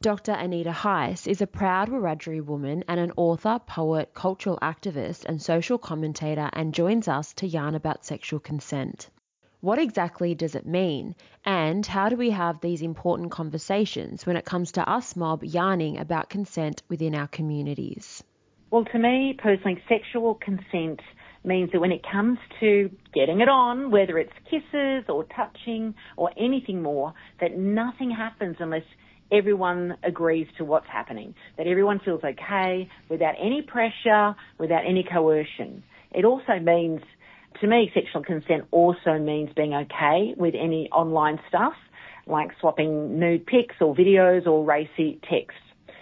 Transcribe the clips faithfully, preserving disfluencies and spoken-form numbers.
Doctor Anita Heiss is a proud Wiradjuri woman and an author, poet, cultural activist and social commentator, and joins us to yarn about sexual consent. What exactly does it mean, and how do we have these important conversations when it comes to us mob yarning about consent within our communities? Well, to me personally, sexual consent means that when it comes to getting it on, whether it's kisses or touching or anything more, that nothing happens unless everyone agrees to what's happening, that everyone feels okay without any pressure, without any coercion. It also means, to me, sexual consent also means being okay with any online stuff, like swapping nude pics or videos or racy texts.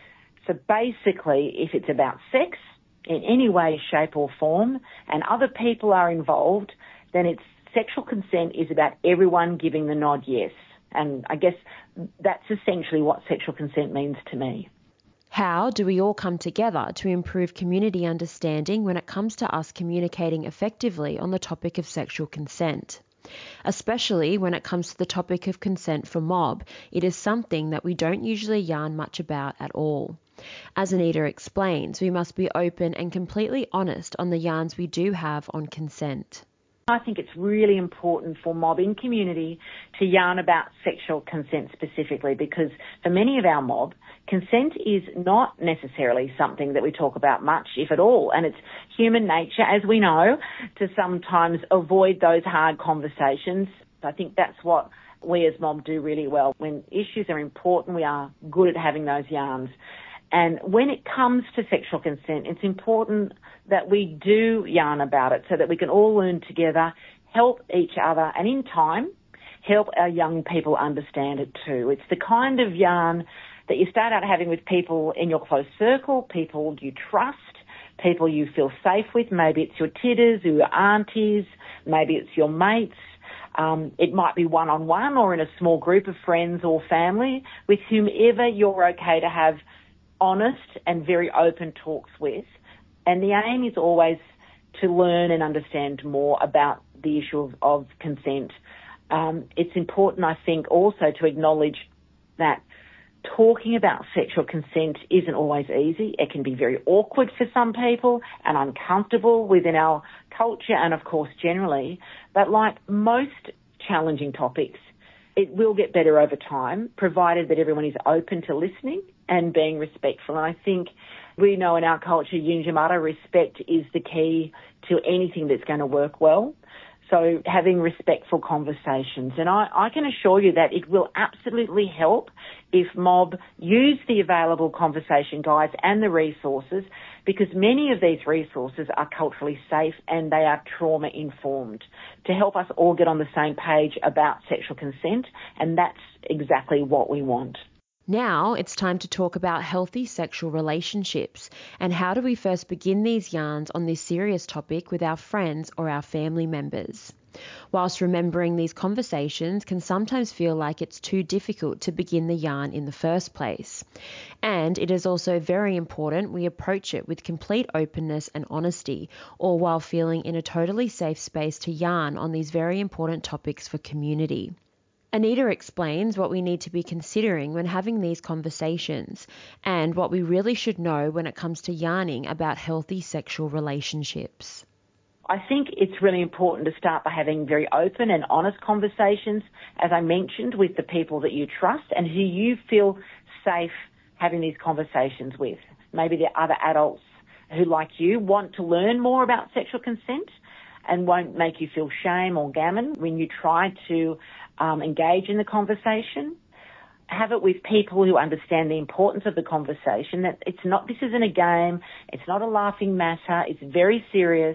So basically, if it's about sex in any way, shape or form, and other people are involved, then it's sexual consent is about everyone giving the nod yes. And I guess that's essentially what sexual consent means to me. How do we all come together to improve community understanding when it comes to us communicating effectively on the topic of sexual consent? Especially when it comes to the topic of consent for mob, it is something that we don't usually yarn much about at all. As Anita explains, we must be open and completely honest on the yarns we do have on consent. I think it's really important for mob in community to yarn about sexual consent specifically, because for many of our mob, consent is not necessarily something that we talk about much, if at all. And it's human nature, as we know, to sometimes avoid those hard conversations. I think that's what we as mob do really well. When issues are important, we are good at having those yarns. And when it comes to sexual consent, it's important that we do yarn about it so that we can all learn together, help each other, and in time, help our young people understand it too. It's the kind of yarn that you start out having with people in your close circle, people you trust, people you feel safe with. Maybe it's your titters or your aunties, maybe it's your mates. Um, it might be one-on-one or in a small group of friends or family with whomever you're okay to have honest and very open talks with. And the aim is always to learn and understand more about the issue of, of consent. Um, it's important, I think, also to acknowledge that talking about sexual consent isn't always easy. It can be very awkward for some people and uncomfortable within our culture and, of course, generally. But like most challenging topics, it will get better over time, provided that everyone is open to listening and being respectful. And I think we know in our culture, Yunjamata, respect is the key to anything that's going to work well. So having respectful conversations. And I, I can assure you that it will absolutely help if mob use the available conversation guides and the resources, because many of these resources are culturally safe and they are trauma informed, to help us all get on the same page about sexual consent. And that's exactly what we want. Now it's time to talk about healthy sexual relationships and how do we first begin these yarns on this serious topic with our friends or our family members. Whilst remembering these conversations can sometimes feel like it's too difficult to begin the yarn in the first place. And it is also very important we approach it with complete openness and honesty, all while feeling in a totally safe space to yarn on these very important topics for community. Anita explains what we need to be considering when having these conversations and what we really should know when it comes to yarning about healthy sexual relationships. I think it's really important to start by having very open and honest conversations, as I mentioned, with the people that you trust and who you feel safe having these conversations with. Maybe there are other adults who, like you, want to learn more about sexual consent and won't make you feel shame or gammon when you try to um, engage in the conversation. Have it with people who understand the importance of the conversation, that it's not, this isn't a game, it's not a laughing matter, it's very serious.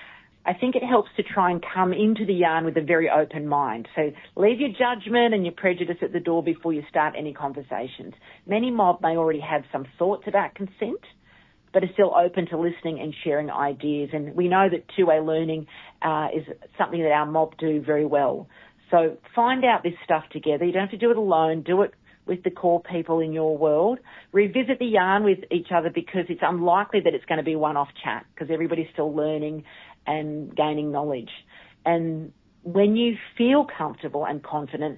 I think it helps to try and come into the yarn with a very open mind. So leave your judgment and your prejudice at the door before you start any conversations. Many mob may already have some thoughts about consent, but are still open to listening and sharing ideas. And we know that two-way learning uh, is something that our mob do very well. So find out this stuff together. You don't have to do it alone. Do it with the core people in your world. Revisit the yarn with each other, because it's unlikely that it's going to be one-off chat, because everybody's still learning and gaining knowledge. And when you feel comfortable and confident,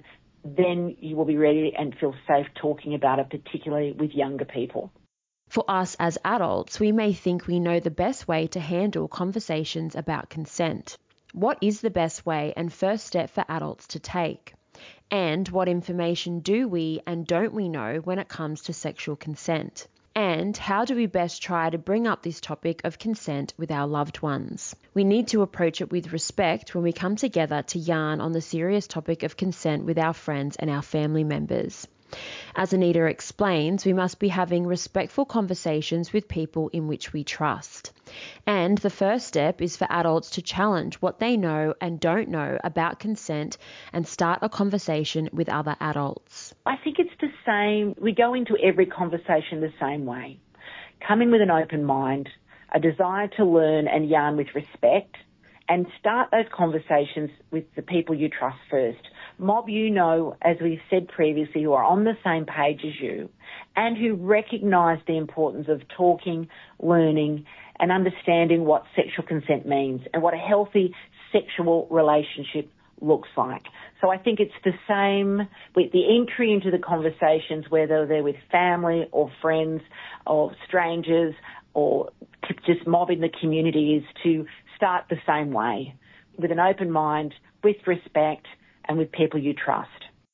then you will be ready and feel safe talking about it, particularly with younger people. For us as adults, we may think we know the best way to handle conversations about consent. What is the best way and first step for adults to take? And what information do we and don't we know when it comes to sexual consent? And how do we best try to bring up this topic of consent with our loved ones? We need to approach it with respect when we come together to yarn on the serious topic of consent with our friends and our family members. As Anita explains, we must be having respectful conversations with people in which we trust. And the first step is for adults to challenge what they know and don't know about consent and start a conversation with other adults. I think it's the same. We go into every conversation the same way. Come in with an open mind, a desire to learn and yarn with respect, and start those conversations with the people you trust first. Mob you know, as we've said previously, who are on the same page as you and who recognise the importance of talking, learning and understanding what sexual consent means and what a healthy sexual relationship looks like. So I think it's the same with the entry into the conversations, whether they're with family or friends or strangers or just mob in the community, is to start the same way, with an open mind, with respect, and with people you trust.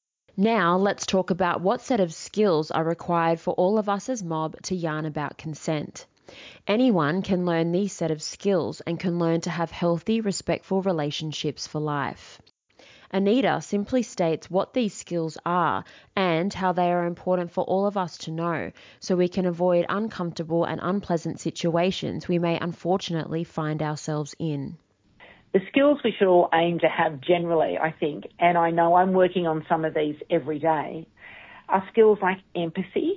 Now let's talk about what set of skills are required for all of us as mob to yarn about consent. Anyone can learn these set of skills and can learn to have healthy, respectful relationships for life. Anita simply states what these skills are and how they are important for all of us to know, so we can avoid uncomfortable and unpleasant situations we may unfortunately find ourselves in. The skills we should all aim to have generally, I think, and I know I'm working on some of these every day, are skills like empathy,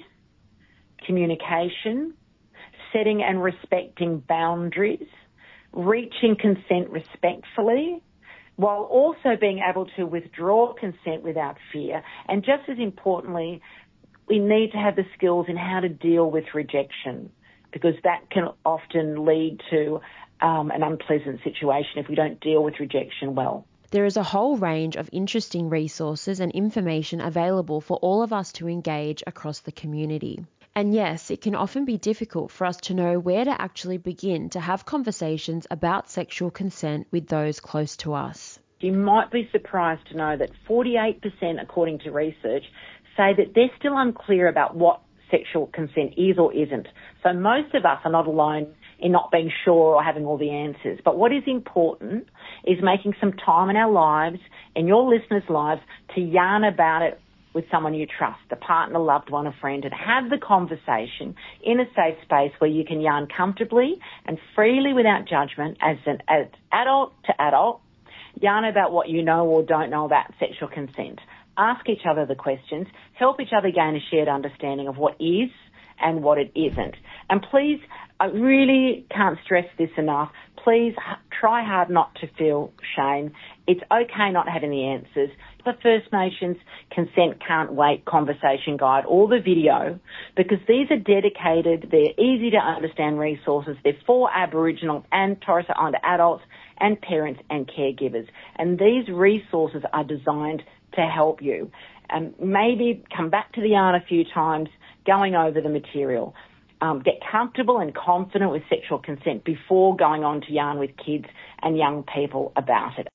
communication, setting and respecting boundaries, reaching consent respectfully, while also being able to withdraw consent without fear. And just as importantly, we need to have the skills in how to deal with rejection, because that can often lead to um, an unpleasant situation if we don't deal with rejection well. There is a whole range of interesting resources and information available for all of us to engage across the community. And yes, it can often be difficult for us to know where to actually begin to have conversations about sexual consent with those close to us. You might be surprised to know that forty-eight percent, according to research, say that they're still unclear about what sexual consent is or isn't. So most of us are not alone in not being sure or having all the answers. But what is important is making some time in our lives, in your listeners' lives, to yarn about it with someone you trust, a partner, loved one, a friend, and have the conversation in a safe space where you can yarn comfortably and freely without judgment as an as adult to adult, yarn about what you know or don't know about sexual consent. Ask each other the questions, help each other gain a shared understanding of what is and what it isn't. And please, I really can't stress this enough, please try hard not to feel shame. It's okay not having the answers. The First Nations Consent Can't Wait conversation guide or the video, because these are dedicated, they're easy to understand resources. They're for Aboriginal and Torres Strait Islander adults and parents and caregivers. And these resources are designed to help you. Um, maybe come back to the yarn a few times, going over the material. Um, get comfortable and confident with sexual consent before going on to yarn with kids and young people about it.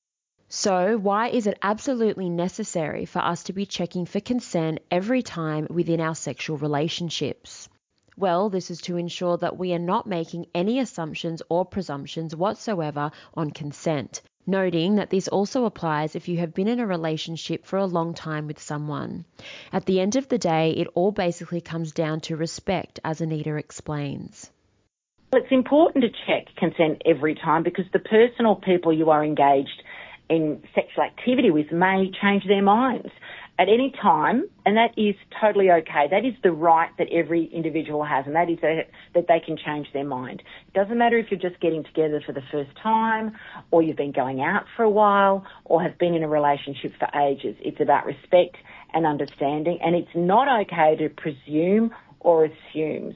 So why is it absolutely necessary for us to be checking for consent every time within our sexual relationships? Well, this is to ensure that we are not making any assumptions or presumptions whatsoever on consent, noting that this also applies if you have been in a relationship for a long time with someone. At the end of the day, it all basically comes down to respect, as Anita explains. Well, it's important to check consent every time because the person or people you are engaged in sexual activity with may change their minds at any time, and that is totally okay. That is the right that every individual has, and that is a, that they can change their mind. It doesn't matter if you're just getting together for the first time or you've been going out for a while or have been in a relationship for ages. It's about respect and understanding, and it's not okay to presume or assume.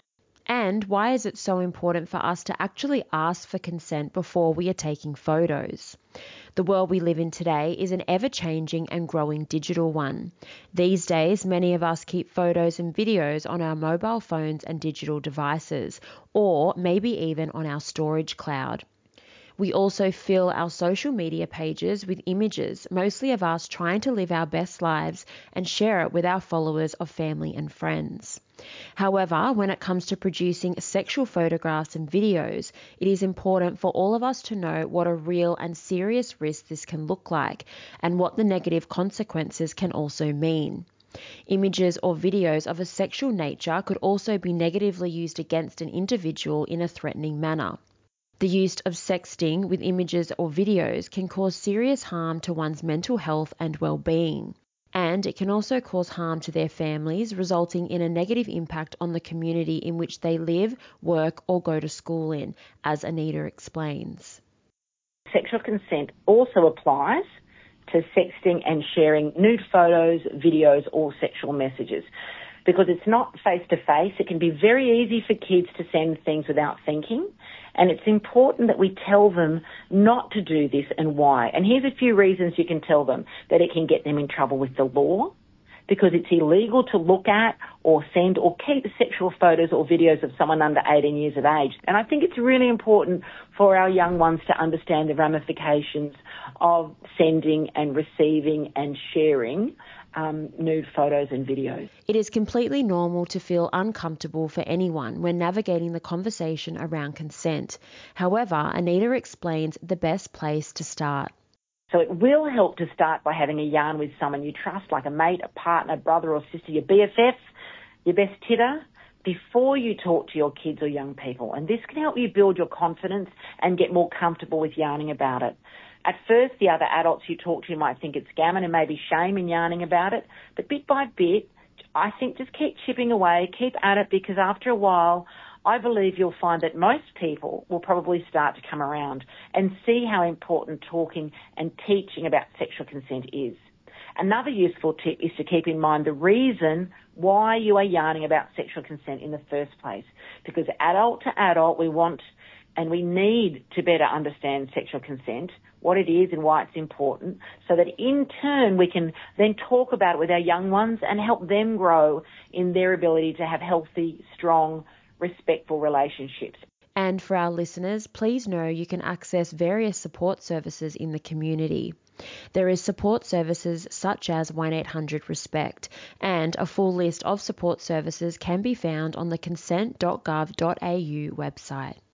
And why is it so important for us to actually ask for consent before we are taking photos? The world we live in today is an ever-changing and growing digital one. These days, many of us keep photos and videos on our mobile phones and digital devices, or maybe even on our storage cloud. We also fill our social media pages with images, mostly of us trying to live our best lives and share it with our followers of family and friends. However, when it comes to producing sexual photographs and videos, it is important for all of us to know what a real and serious risk this can look like and what the negative consequences can also mean. Images or videos of a sexual nature could also be negatively used against an individual in a threatening manner. The use of sexting with images or videos can cause serious harm to one's mental health and well-being. And it can also cause harm to their families, resulting in a negative impact on the community in which they live, work, or go to school in, as Anita explains. Sexual consent also applies to sexting and sharing nude photos, videos, or sexual messages. Because it's not face-to-face, it can be very easy for kids to send things without thinking, and it's important that we tell them not to do this and why. And here's a few reasons you can tell them: that it can get them in trouble with the law, because it's illegal to look at or send or keep sexual photos or videos of someone under eighteen years of age. And I think it's really important for our young ones to understand the ramifications of sending and receiving and sharing Um, nude photos and videos. It is completely normal to feel uncomfortable for anyone when navigating the conversation around consent. However, Anita explains the best place to start. So it will help to start by having a yarn with someone you trust, like a mate, a partner, brother or sister, your B F F, your best titter, before you talk to your kids or young people. And this can help you build your confidence and get more comfortable with yarning about it. At first, the other adults you talk to might think it's gammon and maybe shame in yarning about it, but bit by bit, I think just keep chipping away, keep at it, because after a while, I believe you'll find that most people will probably start to come around and see how important talking and teaching about sexual consent is. Another useful tip is to keep in mind the reason why you are yarning about sexual consent in the first place, because adult to adult, we want and we need to better understand sexual consent, what it is and why it's important, so that in turn we can then talk about it with our young ones and help them grow in their ability to have healthy, strong, respectful relationships. And for our listeners, please know you can access various support services in the community. There is support services such as one eight hundred RESPECT, and a full list of support services can be found on the consent dot gov dot a u website.